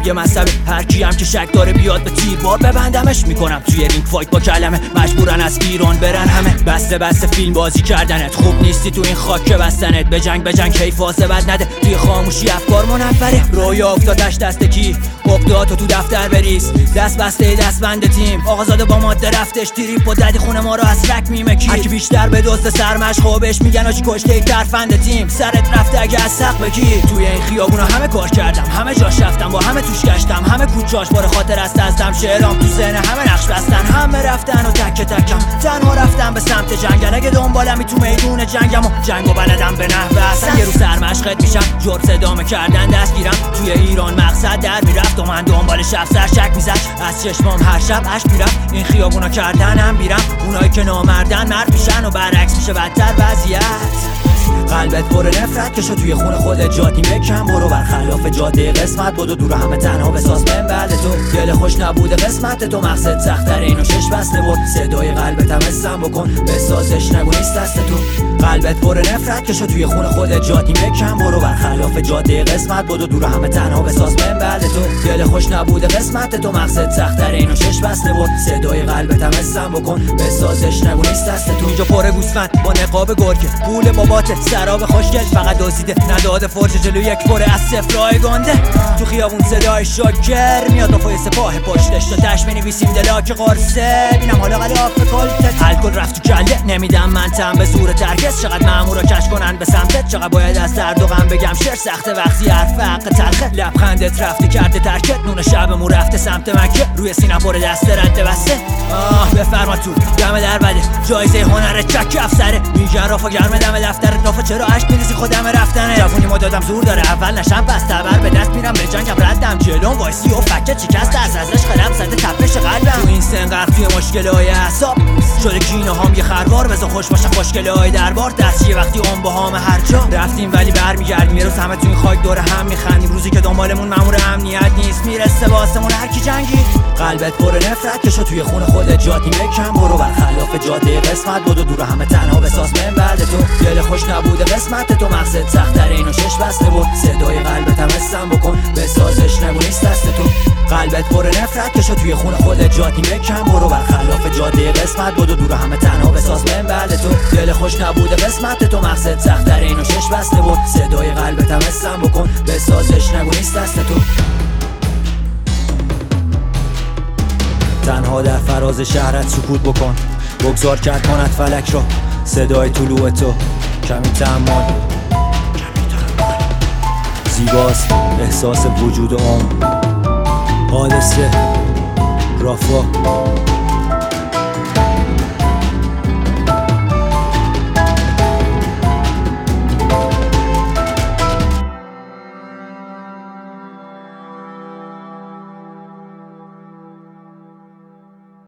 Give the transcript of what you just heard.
یه مذهب هر کی هم که شک داره بیاد به تیربار ببندمش. میکنم توی رینگ فایت با کلمه، مجبورن از ایران برن همه. بسته فیلم بازی کردنت، خوب نیستی تو این خاک که بستنت. به جنگ حیف واسه بد نده، توی خاموشی افکار منفره. رویا افتادش دست کی، اقداتو تو دفتر بریز. دست بسته دستبند تیم، آقازاده با ماده رفتش تریپ و ددی خونه ما رو از رک میمکی. هرکی بیشتر به دوست سرمش خوبش میگن آجی کشته یک ترفند تیم. سرت رفته اگه از سق بگی. توی این خیابونا همه کار کردم، همه جاش رفتم، با همه توش گشتم. همه کوچاش بار خاطر است ازدم، شعرام تو ذهن همه نقش بستن. همه رفتن و تک تکم تنها رفتم به سمت جنگل. اگه دنبالمی تو میدون جنگم و جنگو بلدم به نحو اصلا. یه رو سرمشقت میشم، جرس ادامه کردن دستگیرم. توی ایران مقصد در میرفت و من دنبالش افسر شک میزد. از چشمام هر شب عشق میرفت، این خیابونا کردنم بیرم. اونایی که نامردن مرد میشن و برعکس میشه بدتر وضعیت. قلبت پر نفرت که شو توی خون خودت جات بکن. برو برخلاف جاده قسمت، بدو دور همه تنها بساز من بعد تو. دل خوش نبوده قسمت تو، مقصد سخت‌تر اینو شش بسته بود. صدای قلبت هم حسم بکن، بسازش نگو نیست دست تو. قلبت پر نفرت که شو توی خون خودت جات بکن. برو برخلاف جاده قسمت، بدو دور همه تنها بساز من بعد تو. دل خوش نبوده قسمت تو، مقصد سخت‌تر اینو شش بسته بود. صدای قلبت هم حسم بکن، بسازش نگو نیست دست تو. اینجا پر گوسفند با نقاب گرگه، پول بابات سراب خوشگل فقط دوزیده، نداده فرش جلو یک پره از صفرای گنده. تو خیابون صدای شاکر میاد با فای سپاه پشتش، تا تش بنویسیم دلاک قرصه. بینم حالا غلاف کلتت، الکل رفت تو کله. نمیدم من تم به زور ترکس، چقدر مامورا کش کنن به سمتت. چقدر باید از درد و غم بگم شعر سخته وقتی حرف حق تلخه. لبخندت رفته کرده ترکت، نون شبمون رفته سمت مکه. روی سینم پر دست رد بسته. بفرما تو دم در بده، جایزه هنر چک افسره. میگن رافا گرم دم دفتر رافا، چرا عشق میریزی خودم رفتنه. جوونی ما دادم زور داره، اول نشم پس تبر به دست میرم. به جنگم ردم جلوم وایسی و فکه چیکست ازش خلم زده تپش قلبم. تو این سن غرق توی مشکلای اعصاب شده کینه هام یه خروار. بذار خوش باشم خوشگلای دربار، دست یه وقتی اون باهام هر جا رفتیم ولی برمیگردیم. یه روز همه تو این خاک دور هم میخندیم، روزی که دنبالمون مامور امنیت نیست میرسه واسمون هر کی جنگی. قلبت پر نفرت که شو توی خون خودت جات بکن. برو برخلاف جاده قسمت، بدو دور همه تنها بساز من بعد تو. دل خوش نبوده قسمت تو، مقصد سخت‌تر اینو شش بسته بود. صدای قلبت هم حسم بکن، بسازش نگو نیست دست تو. قلبت پر نفرت که شو توی خون خودت جات بکن. برو برخلاف جاده قسمت، بدو دور همه تنها بساز من بعد تو. دل خوش نبوده قسمت تو، مقصد سخت‌تر اینو شش بسته بود. صدای قلبت هم حسم بکن، بسازش نگو نیست دست تو. تنها در فراز شهرت سکوت بکن، بگذار کرد کند فلک را. صدای طلوع تو کمی تأمل، زیباست احساس وجود عمر. حادثه رافا